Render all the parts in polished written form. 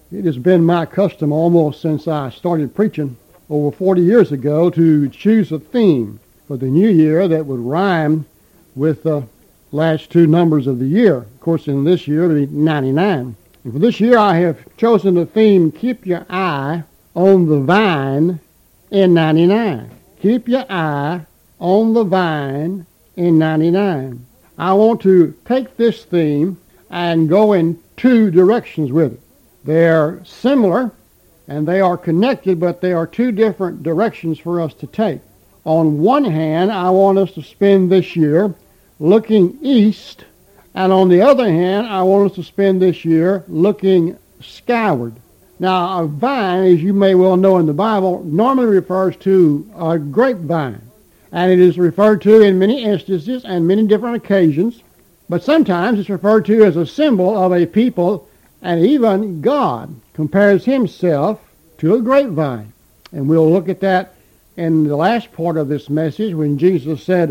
It has been my custom almost since I started preaching over 40 years ago to choose a theme for the new year that would rhyme with the last two numbers of the year. Of course, in this year, it'll be 99. And for this year, I have chosen the theme, Keep Your Eye on the Vine in 99. Keep your eye on the vine in 99. I want to take this theme and go in two directions with it. They're similar and they are connected, but they are two different directions for us to take. On one hand, I want us to spend this year looking east, and on the other hand, I want us to spend this year looking skyward. Now, a vine, as you may well know in the Bible, normally refers to a grapevine, and it is referred to in many instances and many different occasions, but sometimes it's referred to as a symbol of a people, and even God compares himself to a grapevine. And we'll look at that in the last part of this message when Jesus said,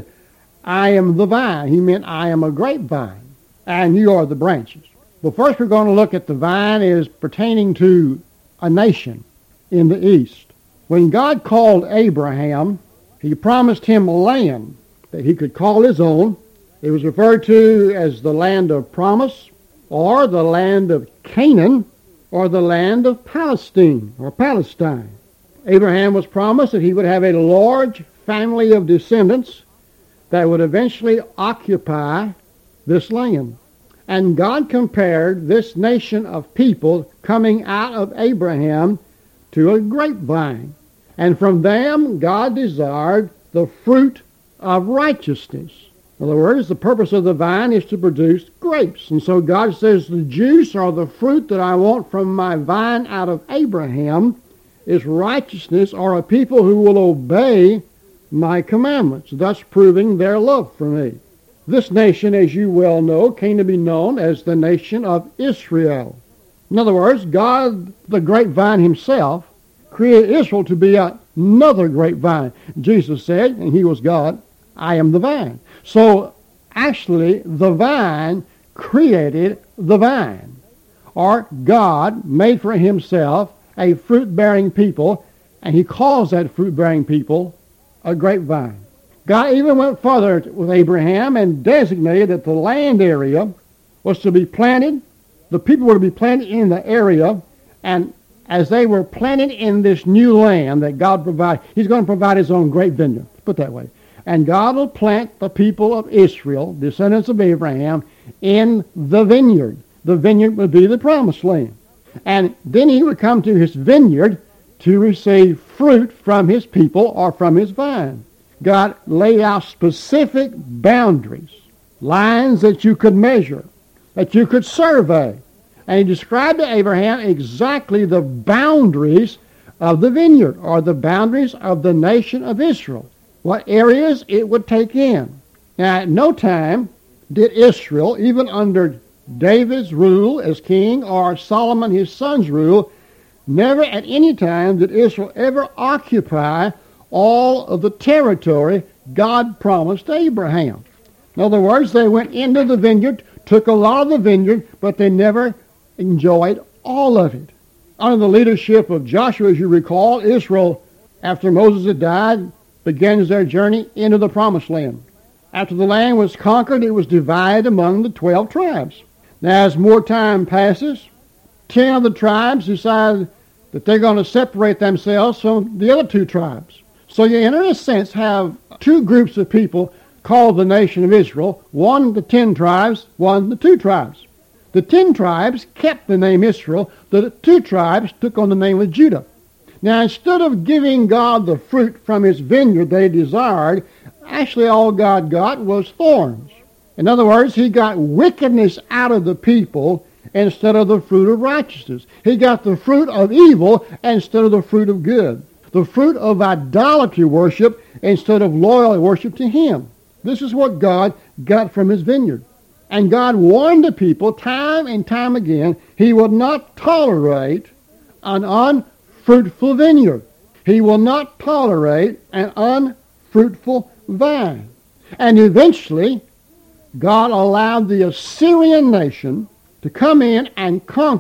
I am the vine. He meant I am a grapevine, and you are the branches. But first we're going to look at the vine as pertaining to a nation in the east. When God called Abraham, he promised him a land that he could call his own. It was referred to as the land of promise, or the land of Canaan, or the land of Palestine, or Palestine. Abraham was promised that he would have a large family of descendants that would eventually occupy this land. And God compared this nation of people coming out of Abraham to a grapevine. And from them, God desired the fruit of righteousness. In other words, the purpose of the vine is to produce grapes. And so God says the juice or the fruit that I want from my vine out of Abraham is righteousness, or a people who will obey my commandments, thus proving their love for me. This nation, as you well know, came to be known as the nation of Israel. In other words, God, the grapevine himself, created Israel to be another grapevine. Jesus said, and he was God, I am the vine. So actually, the vine created the vine. Or God made for himself a fruit-bearing people, and he calls that fruit-bearing people a grapevine. God even went further with Abraham and designated that the land area was to be planted. The people were to be planted in the area, and as they were planted in this new land that God provided, he's going to provide his own great vineyard, put it that way. And God will plant the people of Israel, descendants of Abraham, in the vineyard. The vineyard would be the promised land. And then he would come to his vineyard to receive fruit from his people or from his vine. God laid out specific boundaries, lines that you could measure, that you could survey. And he described to Abraham exactly the boundaries of the vineyard, or the boundaries of the nation of Israel, what areas it would take in. Now, at no time did Israel, even under David's rule as king or Solomon his son's rule, never at any time did Israel ever occupy all of the territory God promised Abraham. In other words, they went into the vineyard, took a lot of the vineyard, but they never enjoyed all of it. Under the leadership of Joshua, as you recall, Israel, after Moses had died, begins their journey into the promised land. After the land was conquered, it was divided among the 12 tribes. Now, as more time passes, 10 of the tribes decide that they're going to separate themselves from the other two tribes. So you, in a sense, have two groups of people called the nation of Israel, one the 10 tribes, one the 2 tribes. The 10 tribes kept the name Israel. The 2 tribes took on the name of Judah. Now, instead of giving God the fruit from his vineyard they desired, actually all God got was thorns. In other words, he got wickedness out of the people instead of the fruit of righteousness. He got the fruit of evil instead of the fruit of good. The fruit of idolatry worship instead of loyal worship to him. This is what God got from his vineyard. And God warned the people time and time again he would not tolerate an unfruitful vineyard. He will not tolerate an unfruitful vine. And eventually, God allowed the Assyrian nation to come in and conquer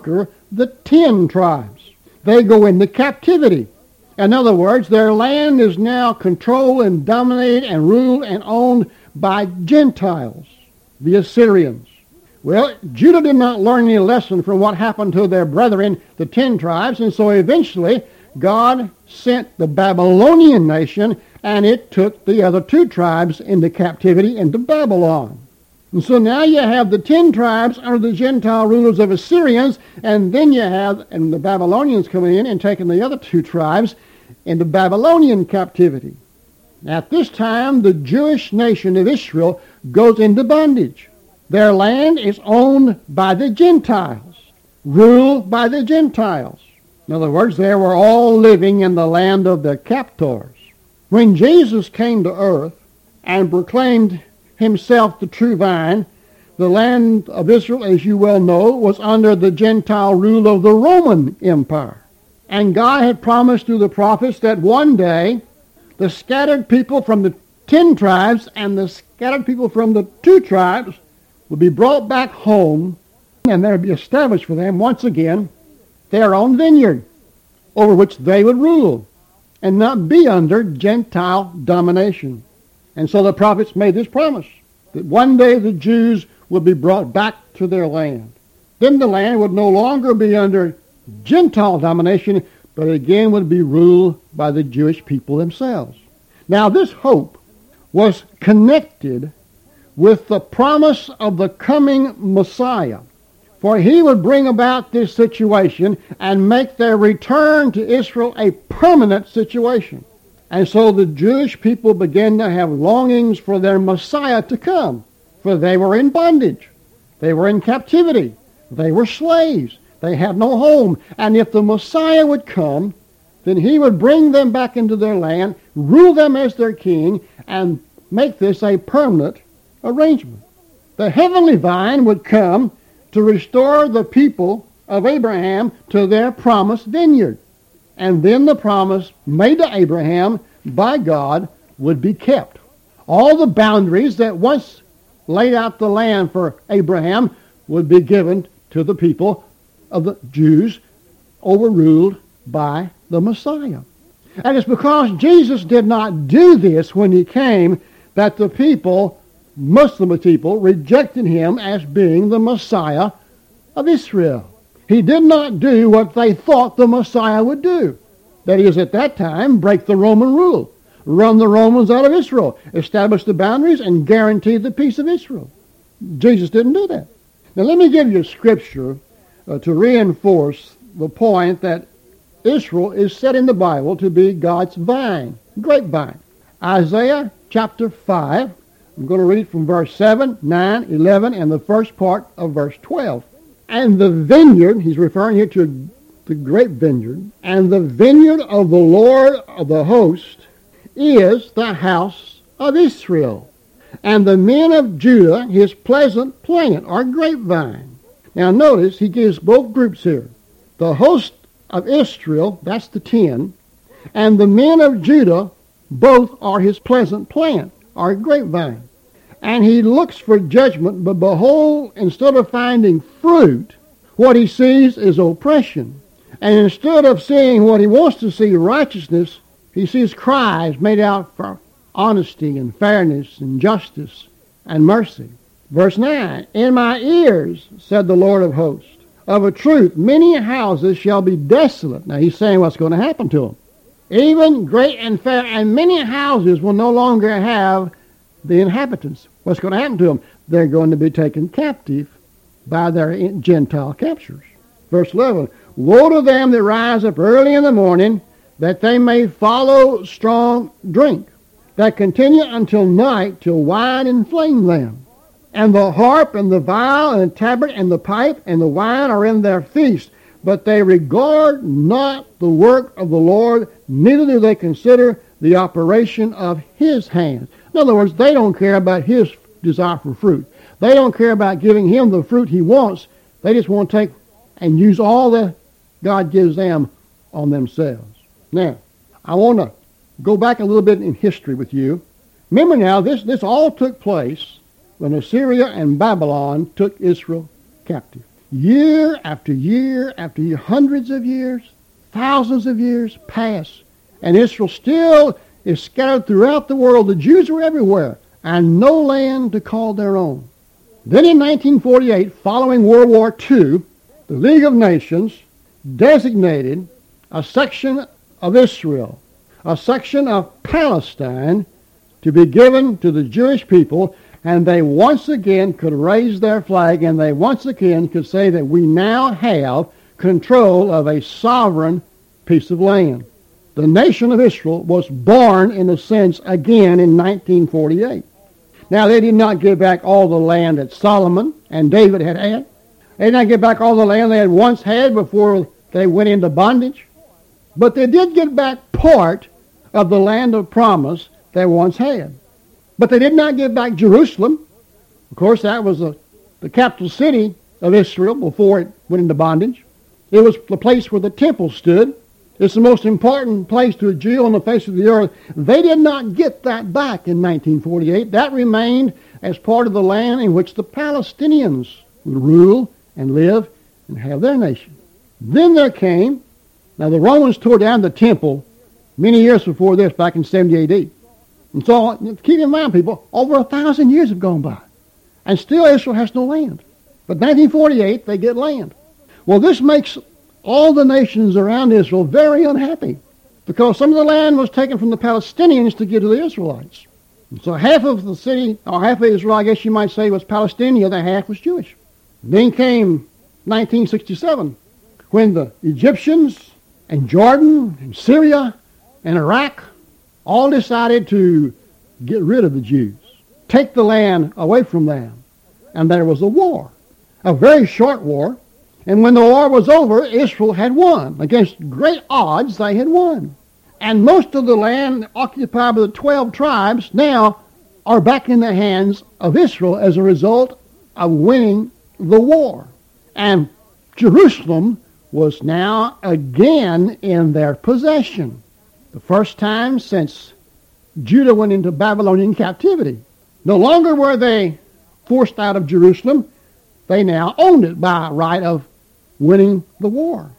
the 10 tribes. They go into captivity. In other words, their land is now controlled and dominated and ruled and owned by Gentiles, the Assyrians. Well, Judah did not learn any lesson from what happened to their brethren, the 10 tribes, and so eventually God sent the Babylonian nation, and it took the other 2 tribes into captivity into Babylon. And so now you have the 10 tribes under the Gentile rulers of Assyrians, and then you have and the Babylonians coming in and taking the other 2 tribes into Babylonian captivity. At this time, the Jewish nation of Israel goes into bondage. Their land is owned by the Gentiles, ruled by the Gentiles. In other words, they were all living in the land of their captors. When Jesus came to earth and proclaimed himself the true vine, the land of Israel, as you well know, was under the Gentile rule of the Roman Empire. And God had promised through the prophets that one day the scattered people from the 10 tribes and the scattered people from the 2 tribes would be brought back home, and there would be established for them once again their own vineyard, over which they would rule and not be under Gentile domination. And so the prophets made this promise, that one day the Jews would be brought back to their land. Then the land would no longer be under Gentile domination, but again would be ruled by the Jewish people themselves. Now this hope was connected with the promise of the coming Messiah, for he would bring about this situation and make their return to Israel a permanent situation. And so the Jewish people began to have longings for their Messiah to come, for they were in bondage. They were in captivity. They were slaves. They had no home. And if the Messiah would come, then he would bring them back into their land, rule them as their king, and make this a permanent arrangement. The heavenly vine would come to restore the people of Abraham to their promised vineyard. And then the promise made to Abraham by God would be kept. All the boundaries that once laid out the land for Abraham would be given to the people of the Jews, overruled by the Messiah. And it's because Jesus did not do this when he came that the people, Muslim people, rejected him as being the Messiah of Israel. He did not do what they thought the Messiah would do. That is, at that time, break the Roman rule, run the Romans out of Israel, establish the boundaries, and guarantee the peace of Israel. Jesus didn't do that. Now let me give you a scripture to reinforce the point that Israel is said in the Bible to be God's vine, grapevine. Isaiah chapter 5, I'm going to read from verse 7, 9, 11, and the first part of verse 12. And the vineyard, he's referring here to the great vineyard, and the vineyard of the Lord of the host is the house of Israel, and the men of Judah his pleasant plant, or grapevine. Now notice, he gives both groups here. The host of Israel, that's the 10, and the men of Judah, both are his pleasant plant, or grapevine. And he looks for judgment, but behold, instead of finding fruit, what he sees is oppression. And instead of seeing what he wants to see, righteousness, he sees cries made out for honesty and fairness and justice and mercy. Verse 9, in my ears, said the Lord of hosts, of a truth, many houses shall be desolate. Now he's saying what's going to happen to them. Even great and fair, and many houses will no longer have the inhabitants. What's going to happen to them? They're going to be taken captive by their Gentile captors. Verse 11, woe to them that rise up early in the morning, that they may follow strong drink, that continue until night, till wine inflame them. And the harp and the viol and the tabret and the pipe and the wine are in their feast, but they regard not the work of the Lord, neither do they consider the operation of his hands. In other words, they don't care about his desire for fruit. They don't care about giving him the fruit he wants. They just want to take and use all that God gives them on themselves. Now, I want to go back a little bit in history with you. Remember now, this all took place when Assyria and Babylon took Israel captive. Year after year after year, hundreds of years, thousands of years pass, and Israel still is scattered throughout the world. The Jews are everywhere, and no land to call their own. Then in 1948, following World War II, the League of Nations designated a section of Israel, a section of Palestine, to be given to the Jewish people, and they once again could raise their flag, and they once again could say that we now have control of a sovereign piece of land. The nation of Israel was born, in a sense, again in 1948. Now, they did not give back all the land that Solomon and David had had. They did not give back all the land they had once had before they went into bondage. But they did get back part of the land of promise they once had. But they did not give back Jerusalem. Of course, that was the capital city of Israel before it went into bondage. It was the place where the temple stood. It's the most important place to a Jew on the face of the earth. They did not get that back in 1948. That remained as part of the land in which the Palestinians would rule and live and have their nation. Then there came, now the Romans tore down the temple many years before this, back in 70 A.D. And so, keep in mind, people, over 1,000 years have gone by. And still Israel has no land. But 1948, they get land. Well, this makes all the nations around Israel very unhappy, because some of the land was taken from the Palestinians to give to the Israelites. And so half of the city, or half of Israel, I guess you might say, was Palestinian, the other half was Jewish. Then came 1967, when the Egyptians and Jordan and Syria and Iraq all decided to get rid of the Jews, take the land away from them. And there was a war, a very short war. And when the war was over, Israel had won. Against great odds, they had won. And most of the land occupied by the 12 tribes now are back in the hands of Israel as a result of winning the war. And Jerusalem was now again in their possession. The first time since Judah went into Babylonian captivity. No longer were they forced out of Jerusalem. They now owned it by right of winning the war.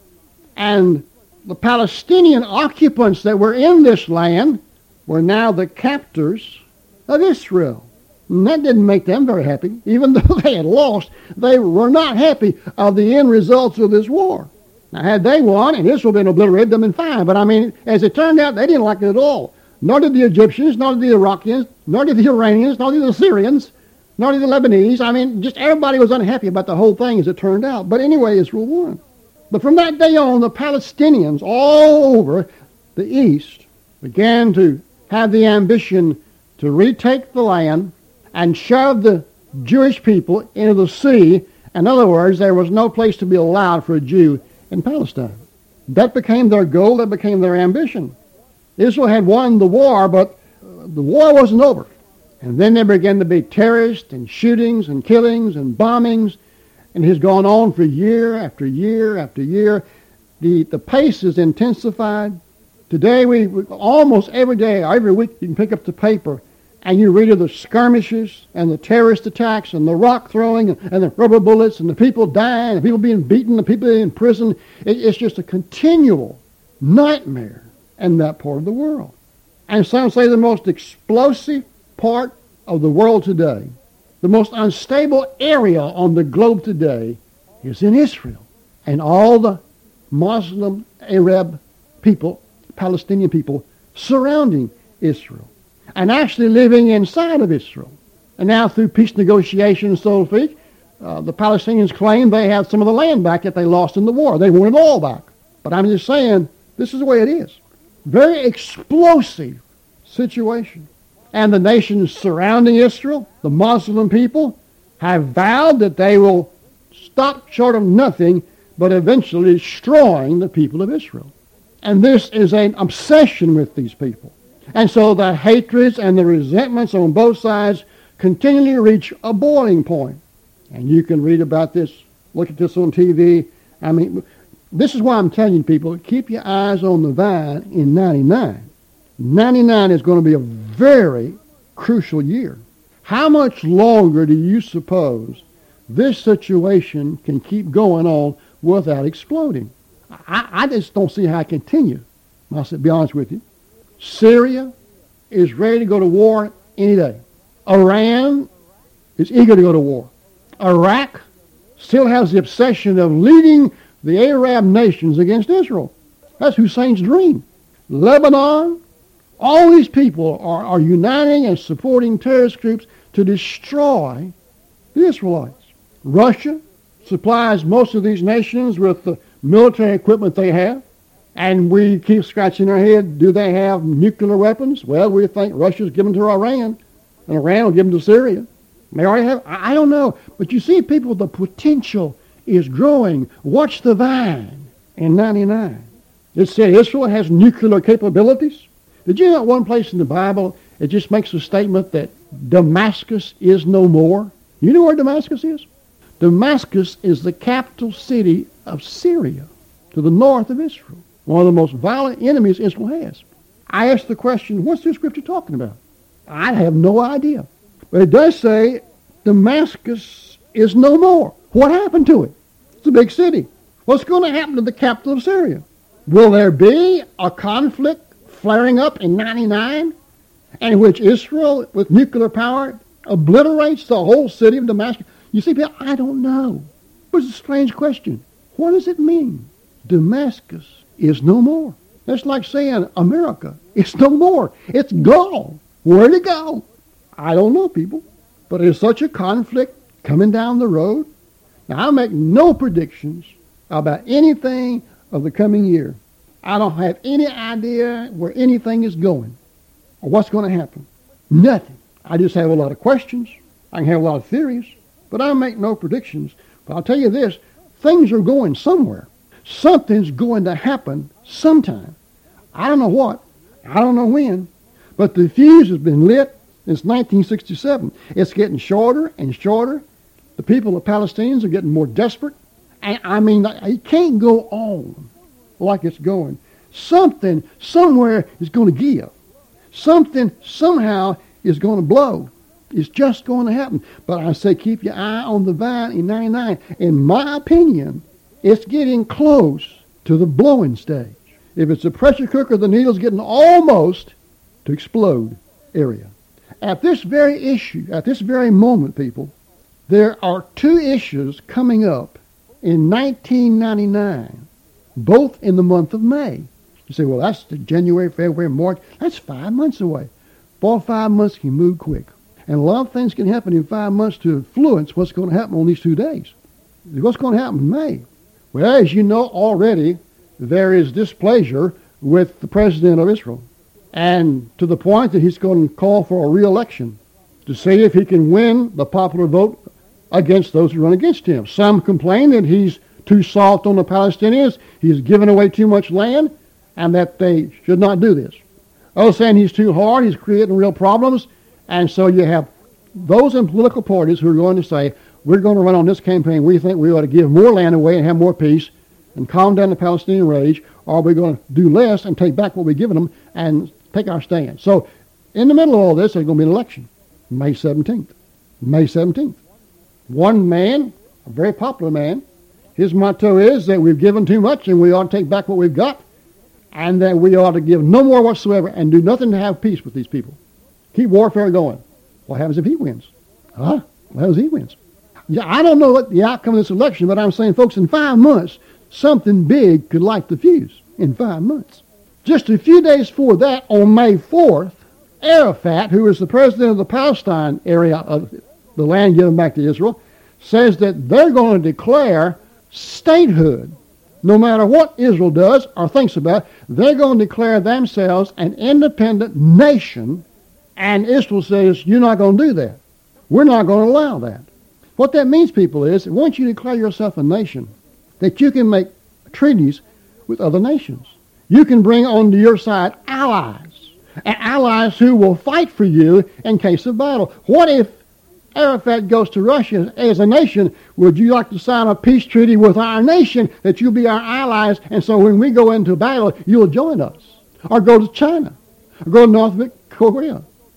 And the Palestinian occupants that were in this land were now the captors of Israel. And that didn't make them very happy. Even though they had lost, they were not happy of the end results of this war. Now, had they won and Israel been obliterated, they'd been fine. But I mean, as it turned out, they didn't like it at all. Nor did the Egyptians, nor did the Iraqians, nor did the Iranians, nor did the Syrians, nor did the Lebanese. I mean, just everybody was unhappy about the whole thing as it turned out. But anyway, Israel won. But from that day on, the Palestinians all over the east began to have the ambition to retake the land and shove the Jewish people into the sea. In other words, there was no place to be allowed for a Jew in Palestine. That became their goal. That became their ambition. Israel had won the war, but the war wasn't over. And then there began to be terrorists and shootings and killings and bombings, and it has gone on for year after year after year. The pace is intensified. Today, we almost every day, or every week, you can pick up the paper and you read of the skirmishes and the terrorist attacks and the rock throwing and the rubber bullets and the people dying and people being beaten and people in prison. It's just a continual nightmare in that part of the world. And some say the most explosive part of the world today, the most unstable area on the globe today, is in Israel. And all the Muslim, Arab people, Palestinian people surrounding Israel and actually living inside of Israel. And now through peace negotiations, so to speak, the Palestinians claim they have some of the land back that they lost in the war. They want it all back. But I'm just saying, this is the way it is. Very explosive situation. And the nations surrounding Israel, the Muslim people, have vowed that they will stop short of nothing but eventually destroying the people of Israel. And this is an obsession with these people. And so the hatreds and the resentments on both sides continually reach a boiling point. And you can read about this, look at this on TV. I mean, this is why I'm telling you people, keep your eyes on the vine in 99. 99 is going to be a very crucial year. How much longer do you suppose this situation can keep going on without exploding. I just don't see how it can continue. I'll be honest with you. Syria is ready to go to war any day. Iran is eager to go to war. Iraq still has the obsession of leading the Arab nations against Israel. That's Hussein's dream. Lebanon, all these people are uniting and supporting terrorist groups to destroy the Israelites. Russia supplies most of these nations with the military equipment they have, and we keep scratching our head, do they have nuclear weapons? Well, we think Russia's given to Iran, and Iran will give them to Syria. They already have, I don't know. But you see, people, the potential is growing. Watch the vine in 99. It said Israel has nuclear capabilities. Did you know at one place in the Bible, it just makes a statement that Damascus is no more? You know where Damascus is? Damascus is the capital city of Syria, to the north of Israel. One of the most violent enemies Israel has. I asked the question, what's this scripture talking about? I have no idea. But it does say Damascus is no more. What happened to it? It's a big city. What's going to happen to the capital of Syria? Will there be a conflict flaring up in 99 in which Israel, with nuclear power, obliterates the whole city of Damascus? You see, people, I don't know. It's a strange question. What does it mean? Damascus is no more. That's like saying America is no more. It's gone. Where'd it go? I don't know, people. But there's such a conflict coming down the road. Now, I make no predictions about anything of the coming year. I don't have any idea where anything is going or what's going to happen. Nothing. I just have a lot of questions. I can have a lot of theories, but I make no predictions. But I'll tell you this, things are going somewhere. Something's going to happen sometime. I don't know what. I don't know when. But the fuse has been lit since 1967. It's getting shorter and shorter. The people of Palestinians are getting more desperate. And I mean, it can't go on like it's going. Something, somewhere is going to give. Something, somehow, is going to blow. It's just going to happen. But I say keep your eye on the vine in 99. In my opinion, it's getting close to the blowing stage. If it's a pressure cooker, the needle's getting almost to explode area. At this very issue, at this very moment, people, there are two issues coming up in 1999, both in the month of May. You say, well, that's January, February, March. That's 5 months away. 4 or 5 months can move quick. And a lot of things can happen in 5 months to influence what's going to happen on these 2 days. What's going to happen in May? Well, as you know already, there is displeasure with the president of Israel. And to the point that he's going to call for a re-election to see if he can win the popular vote against those who run against him. Some complain that he's too soft on the Palestinians, he's given away too much land, and that they should not do this. Others saying he's too hard, he's creating real problems, and so you have those in political parties who are going to say, we're going to run on this campaign, we think we ought to give more land away and have more peace and calm down the Palestinian rage, or we're going to do less and take back what we've given them and take our stand. So in the middle of all this, there's going to be an election, May 17th. May 17th. One man, a very popular man, his motto is that we've given too much and we ought to take back what we've got, and that we ought to give no more whatsoever and do nothing to have peace with these people. Keep warfare going. What happens if he wins? What happens if he wins? Yeah, I don't know what the outcome of this election, but I'm saying, folks, in 5 months, something big could light the fuse in 5 months. Just a few days before that, on May 4th, Arafat, who is the president of the Palestine area of the land given back to Israel, says that they're going to declare statehood. No matter what Israel does or thinks about, they're going to declare themselves an independent nation, and Israel says, you're not going to do that. We're not going to allow that. What that means, people, is that once you declare yourself a nation, that you can make treaties with other nations. You can bring onto your side allies, and allies who will fight for you in case of battle. What if Arafat goes to Russia as a nation? Would you like to sign a peace treaty with our nation that you'll be our allies, and so when we go into battle, you'll join us? Or go to China, or go to North Korea.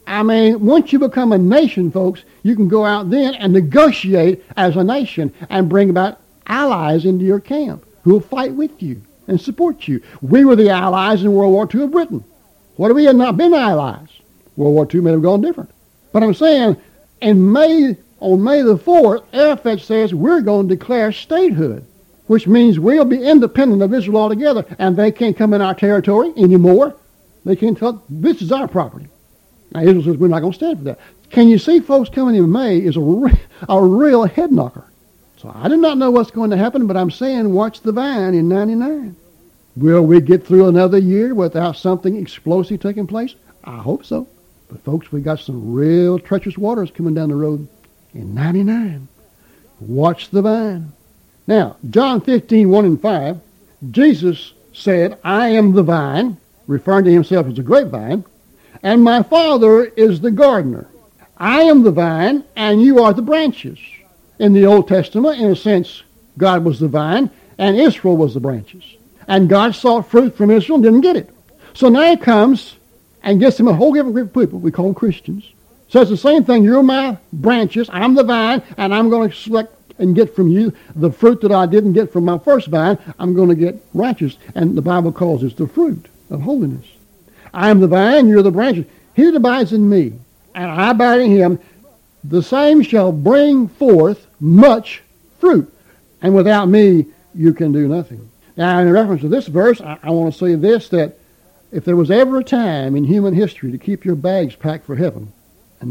I mean, once you become a nation, folks, you can go out then and negotiate as a nation and bring about allies into your camp who will fight with you and support you. We were the allies in World War II of Britain. What if we had not been allies? World War II may have gone different. But I'm saying, on May the 4th, Arafat says we're going to declare statehood, which means we'll be independent of Israel altogether, and they can't come in our territory anymore. They can't tell, this is our property. Now, Israel says we're not going to stand for that. Can you see, folks, coming in May is a real head knocker. So I do not know what's going to happen, but I'm saying watch the vine in 99. Will we get through another year without something explosive taking place? I hope so. But, folks, we got some real treacherous waters coming down the road in 99. Watch the vine. Now, John 15:1 and 5, Jesus said, I am the vine, referring to himself as the grapevine, and my Father is the gardener. I am the vine, and you are the branches. In the Old Testament, in a sense, God was the vine, and Israel was the branches. And God sought fruit from Israel and didn't get it. So now he comes and gets him a whole different group of people. We call them Christians. Says the same thing. You're my branches. I'm the vine, and I'm going to select and get from you the fruit that I didn't get from my first vine. I'm going to get righteous. And the Bible calls this the fruit of holiness. I am the vine, you're the branches. He that abides in me, and I abide in him, the same shall bring forth much fruit. And without me, you can do nothing. Now, in reference to this verse, I want to say this, that if there was ever a time in human history to keep your bags packed for heaven, and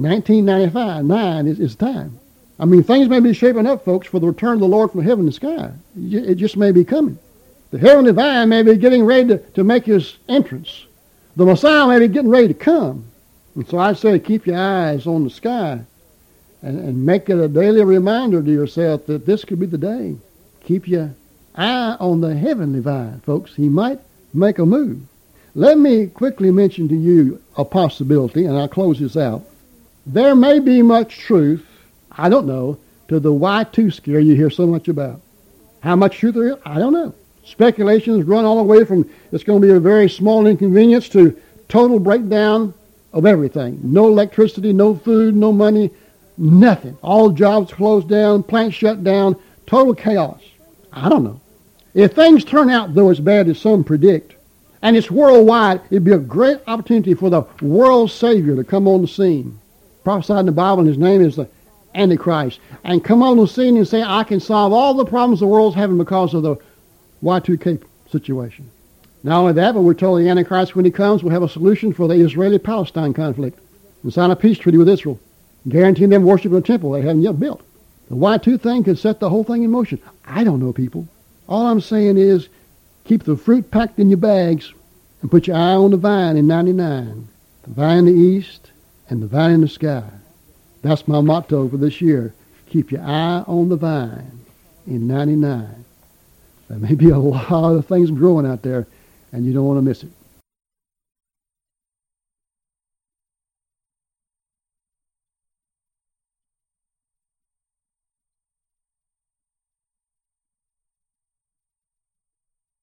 1995 is time. I mean, things may be shaping up, folks, for the return of the Lord from heaven to sky. It just may be coming. The heavenly vine may be getting ready to make his entrance. The Messiah may be getting ready to come. And so I say keep your eyes on the sky and make it a daily reminder to yourself that this could be the day. Keep your eye on the heavenly vine, folks. He might make a move. Let me quickly mention to you a possibility, and I'll close this out. There may be much truth, I don't know, to the Y2 scare you hear so much about. How much truth there is, I don't know. Speculations run all the way from it's going to be a very small inconvenience to total breakdown of everything. No electricity, no food, no money, nothing. All jobs closed down, plants shut down, total chaos. I don't know. If things turn out, though, as bad as some predict, and it's worldwide, it'd be a great opportunity for the world Savior to come on the scene. Prophesied in the Bible, and his name is the Antichrist. And come on the scene and say, I can solve all the problems the world's having because of the Y2K situation. Not only that, but we're told the Antichrist, when he comes, will have a solution for the Israeli-Palestine conflict and sign a peace treaty with Israel, guaranteeing them worship in a temple they haven't yet built. The Y2 thing could set the whole thing in motion. I don't know, people. All I'm saying is keep the fruit packed in your bags and put your eye on the vine in 99. The vine in the east and the vine in the sky. That's my motto for this year. Keep your eye on the vine in 99. There may be a lot of things growing out there, and you don't want to miss it.